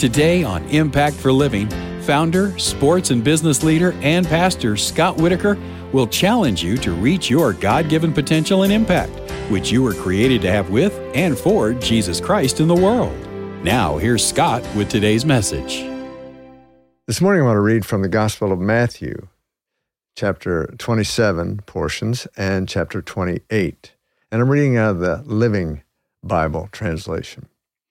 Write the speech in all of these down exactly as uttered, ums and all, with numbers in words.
Today on Impact for Living, founder, sports and business leader, and pastor Scott Whitaker will challenge you to reach your God-given potential and impact, which you were created to have with and for Jesus Christ in the world. Now, here's Scott with today's message. This morning I want to read from the Gospel of Matthew, chapter twenty-seven portions and chapter twenty-eight. And I'm reading out of the Living Bible translation.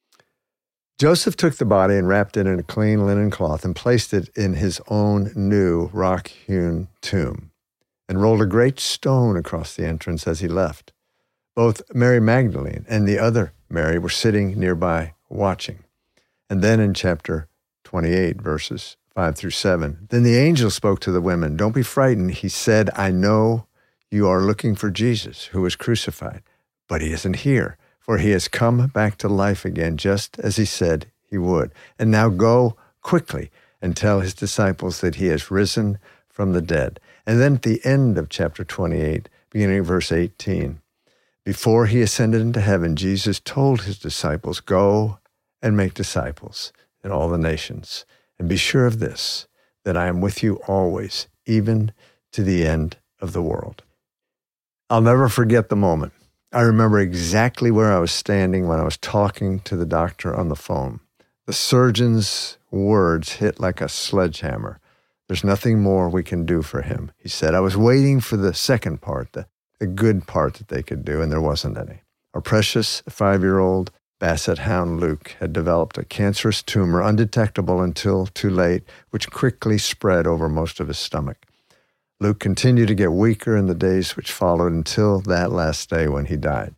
Joseph took the body and wrapped it in a clean linen cloth and placed it in his own new rock-hewn tomb and rolled a great stone across the entrance as he left. Both Mary Magdalene and the other Mary were sitting nearby watching. And then in chapter twenty-eight, verses five through seven, then the angel spoke to the women, "Don't be frightened." He said, "I know you are looking for Jesus, who was crucified, but he isn't here. For he has come back to life again, just as he said he would. And now go quickly and tell his disciples that he has risen from the dead." And then at the end of chapter twenty-eight, beginning of verse eighteen, before he ascended into heaven, Jesus told his disciples, "Go and make disciples in all the nations. And be sure of this, that I am with you always, even to the end of the world." I'll never forget the moment. I remember exactly where I was standing when I was talking to the doctor on the phone. The surgeon's words hit like a sledgehammer. "There's nothing more we can do for him," he said. I was waiting for the second part, the, the good part that they could do, and there wasn't any. Our precious five-year-old Basset Hound Luke had developed a cancerous tumor, undetectable until too late, which quickly spread over most of his stomach. Luke continued to get weaker in the days which followed until that last day when he died.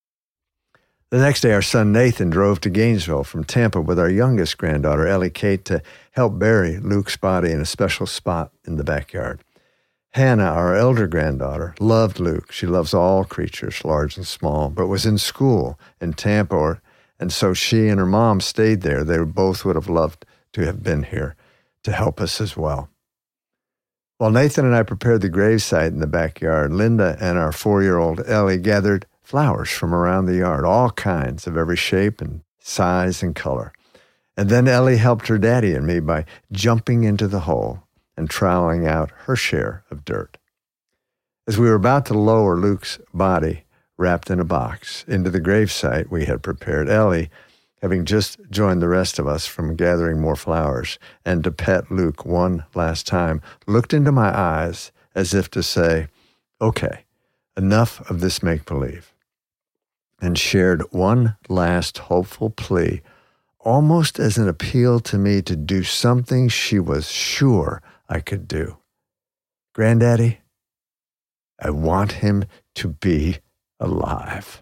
The next day, our son Nathan drove to Gainesville from Tampa with our youngest granddaughter, Ellie Kate, to help bury Luke's body in a special spot in the backyard. Hannah, our elder granddaughter, loved Luke. She loves all creatures, large and small, but was in school in Tampa, and so she and her mom stayed there. They both would have loved to have been here to help us as well. While Nathan and I prepared the gravesite in the backyard, Linda and our four-year-old Ellie gathered flowers from around the yard, all kinds of every shape and size and color. And then Ellie helped her daddy and me by jumping into the hole and troweling out her share of dirt. As we were about to lower Luke's body, wrapped in a box, into the gravesite we had prepared, Ellie, having just joined the rest of us from gathering more flowers and to pet Luke one last time, looked into my eyes as if to say, "Okay, enough of this make-believe," and shared one last hopeful plea, almost as an appeal to me to do something she was sure I could do. "Granddaddy, I want him to be alive."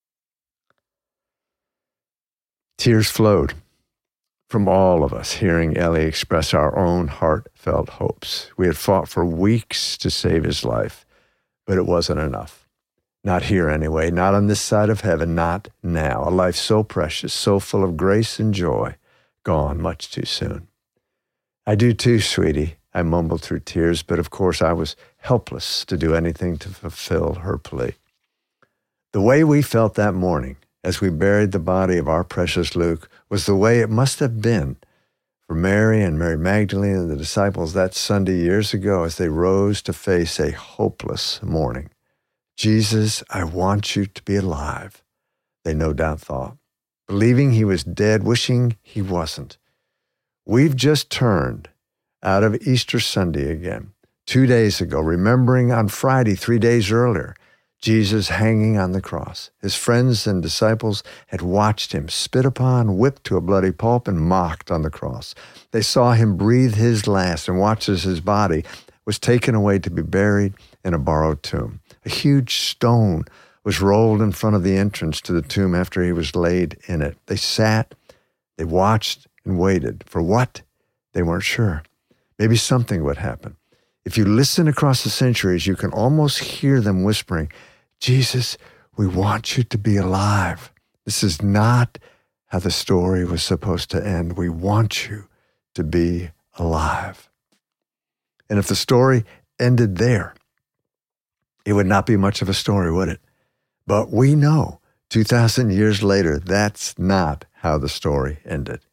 Tears flowed from all of us hearing Ellie express our own heartfelt hopes. We had fought for weeks to save his life, but it wasn't enough. Not here anyway, not on this side of heaven, not now. A life so precious, so full of grace and joy, gone much too soon. "I do too, sweetie," I mumbled through tears, but of course I was helpless to do anything to fulfill her plea. The way we felt that morning, as we buried the body of our precious Luke, was the way it must have been for Mary and Mary Magdalene and the disciples that Sunday years ago as they rose to face a hopeless morning. "Jesus, I want you to be alive," they no doubt thought, believing he was dead, wishing he wasn't. We've just turned out of Easter Sunday again, two days ago, remembering on Friday, three days earlier, Jesus hanging on the cross. His friends and disciples had watched him spit upon, whipped to a bloody pulp, and mocked on the cross. They saw him breathe his last and watched as his body was taken away to be buried in a borrowed tomb. A huge stone was rolled in front of the entrance to the tomb after he was laid in it. They sat, they watched and waited. For what? They weren't sure. Maybe something would happen. If you listen across the centuries, you can almost hear them whispering, "Jesus, we want you to be alive. This is not how the story was supposed to end. We want you to be alive." And if the story ended there, it would not be much of a story, would it? But we know two thousand years later, that's not how the story ended.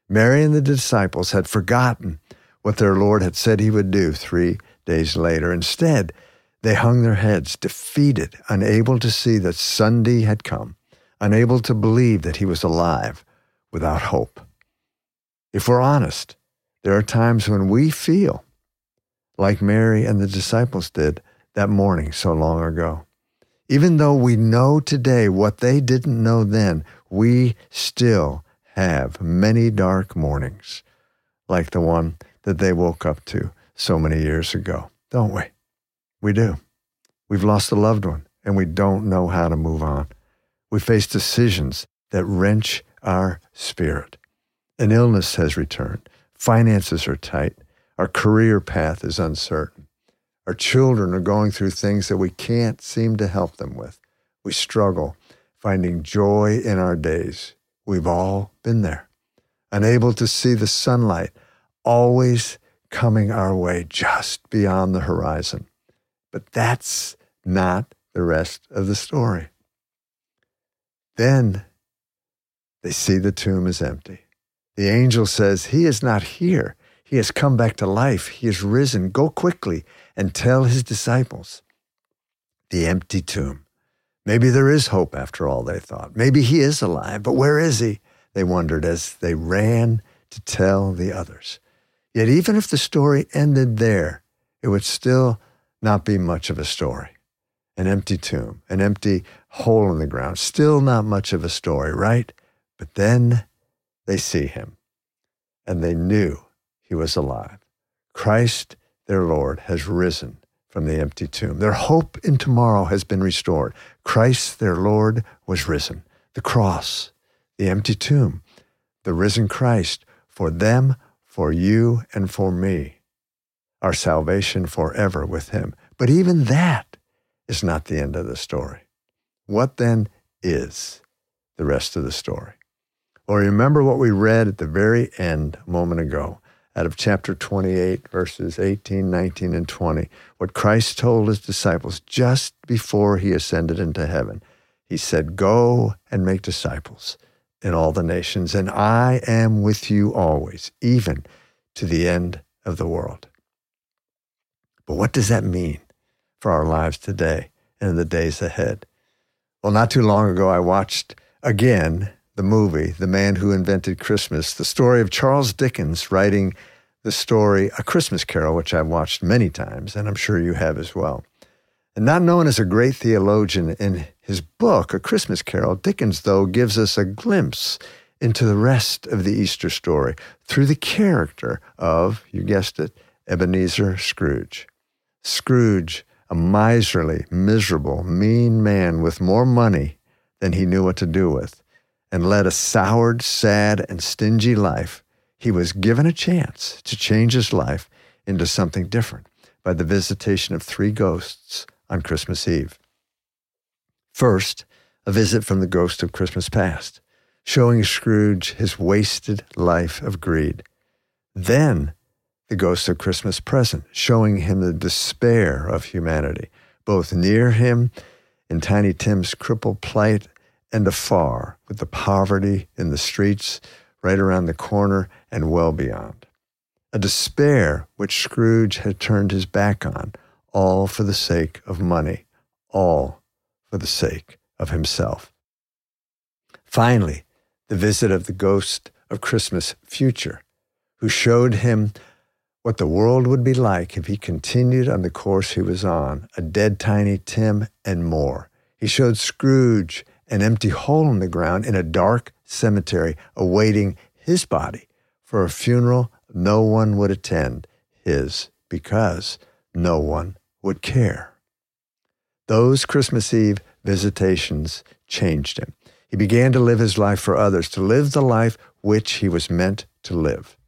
Mary and the disciples had forgotten what their Lord had said he would do three days later. Instead, they hung their heads, defeated, unable to see that Sunday had come, unable to believe that he was alive, without hope. If we're honest, there are times when we feel like Mary and the disciples did that morning so long ago. Even though we know today what they didn't know then, we still have many dark mornings like the one that they woke up to so many years ago, don't we? We do. We've lost a loved one, and we don't know how to move on. We face decisions that wrench our spirit. An illness has returned. Finances are tight. Our career path is uncertain. Our children are going through things that we can't seem to help them with. We struggle finding joy in our days. We've all been there, unable to see the sunlight always coming our way just beyond the horizon. But that's not the rest of the story. Then they see the tomb is empty. The angel says, "He is not here. He has come back to life. He is risen. Go quickly and tell his disciples." The empty tomb. Maybe there is hope after all, they thought. Maybe he is alive, but where is he? They wondered as they ran to tell the others. Yet even if the story ended there, it would still not be much of a story. An empty tomb, an empty hole in the ground, still not much of a story, right? But then they see him, and they knew he was alive. Christ, their Lord, has risen from the empty tomb. Their hope in tomorrow has been restored. Christ, their Lord, was risen. The cross, the empty tomb, the risen Christ, for them, for you, and for me. Our salvation forever with him. But even that is not the end of the story. What then is the rest of the story? Well, remember what we read at the very end a moment ago out of chapter twenty-eight, verses eighteen, nineteen, and twenty, what Christ told his disciples just before he ascended into heaven. He said, "Go and make disciples in all the nations, and I am with you always, even to the end of the world." But what does that mean for our lives today and in the days ahead? Well, not too long ago, I watched again the movie, The Man Who Invented Christmas, the story of Charles Dickens writing the story A Christmas Carol, which I've watched many times, and I'm sure you have as well. And not known as a great theologian, in his book, A Christmas Carol, Dickens, though, gives us a glimpse into the rest of the Easter story through the character of, you guessed it, Ebenezer Scrooge. Scrooge, a miserly, miserable, mean man with more money than he knew what to do with, and led a soured, sad, and stingy life, he was given a chance to change his life into something different by the visitation of three ghosts on Christmas Eve. First, a visit from the ghost of Christmas past, showing Scrooge his wasted life of greed. Then, the ghost of Christmas present, showing him the despair of humanity, both near him in Tiny Tim's crippled plight and afar with the poverty in the streets right around the corner and well beyond. A despair which Scrooge had turned his back on, all for the sake of money, all for the sake of himself. Finally, the visit of the ghost of Christmas future, who showed him what the world would be like if he continued on the course he was on, a dead Tiny Tim and more. He showed Scrooge an empty hole in the ground in a dark cemetery awaiting his body for a funeral no one would attend, his, because no one would care. Those Christmas Eve visitations changed him. He began to live his life for others, to live the life which he was meant to live.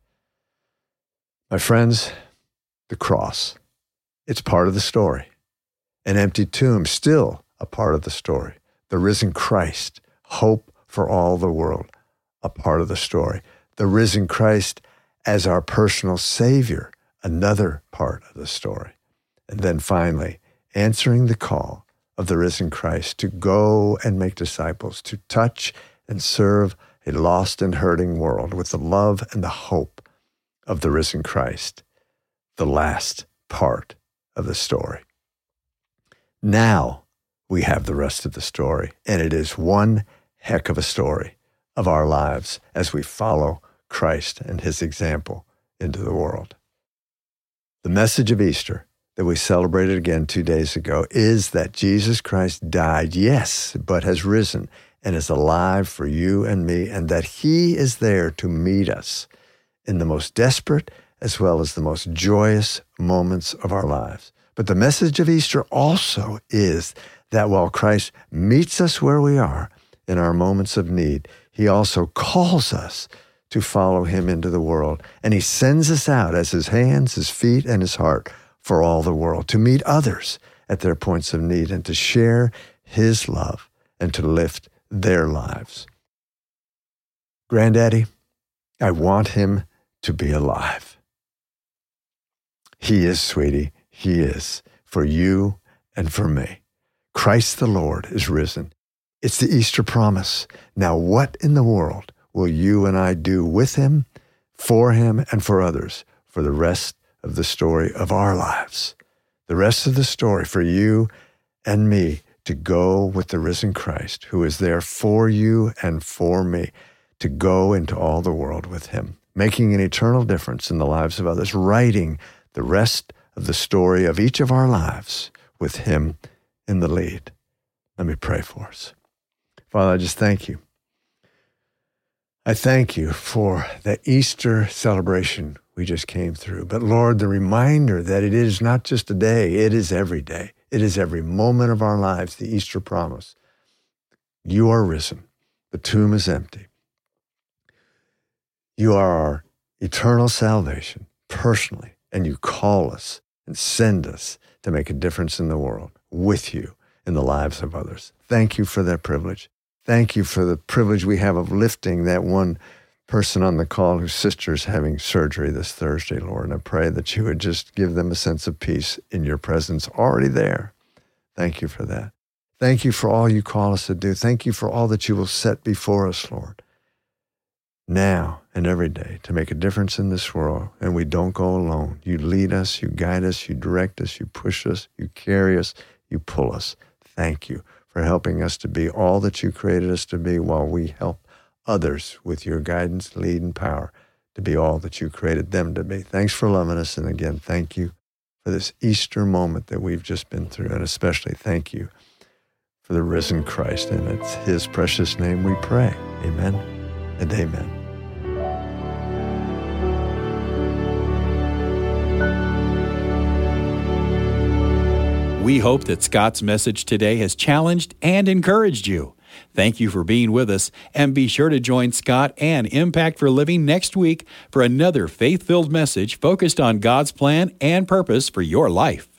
My friends, the cross, it's part of the story. An empty tomb, still a part of the story. The risen Christ, hope for all the world, a part of the story. The risen Christ as our personal Savior, another part of the story. And then finally, answering the call of the risen Christ to go and make disciples, to touch and serve a lost and hurting world with the love and the hope of the risen Christ, the last part of the story. Now we have the rest of the story, and it is one heck of a story of our lives as we follow Christ and his example into the world. The message of Easter that we celebrated again two days ago is that Jesus Christ died, yes, but has risen and is alive for you and me, and that he is there to meet us in the most desperate as well as the most joyous moments of our lives. But the message of Easter also is that while Christ meets us where we are in our moments of need, he also calls us to follow him into the world. And he sends us out as his hands, his feet, and his heart for all the world, to meet others at their points of need and to share his love and to lift their lives. Granddaddy, I want him to be alive. He is, sweetie. He is, for you and for me. Christ the Lord is risen. It's the Easter promise. Now, what in the world will you and I do with him, for him, and for others for the rest of the story of our lives? The rest of the story for you and me to go with the risen Christ, who is there for you and for me, to go into all the world with him, making an eternal difference in the lives of others, writing the rest of the story of each of our lives with him in the lead. Let me pray for us. Father, I just thank you. I thank you for the Easter celebration we just came through. But Lord, the reminder that it is not just a day, it is every day. It is every moment of our lives, the Easter promise. You are risen. The tomb is empty. You are our eternal salvation personally, and you call us and send us to make a difference in the world with you in the lives of others. Thank you for that privilege. Thank you for the privilege we have of lifting that one person on the call whose sister is having surgery this Thursday, Lord. And I pray that you would just give them a sense of peace in your presence already there. Thank you for that. Thank you for all you call us to do. Thank you for all that you will set before us, Lord, now and every day to make a difference in this world. And we don't go alone. You lead us, you guide us, you direct us, you push us, you carry us, you pull us. Thank you for helping us to be all that you created us to be while we help others with your guidance, lead, and power to be all that you created them to be. Thanks for loving us. And again, thank you for this Easter moment that we've just been through. And especially thank you for the risen Christ. And it's his precious name we pray. Amen and amen. We hope that Scott's message today has challenged and encouraged you. Thank you for being with us, and be sure to join Scott and Impact for Living next week for another faith-filled message focused on God's plan and purpose for your life.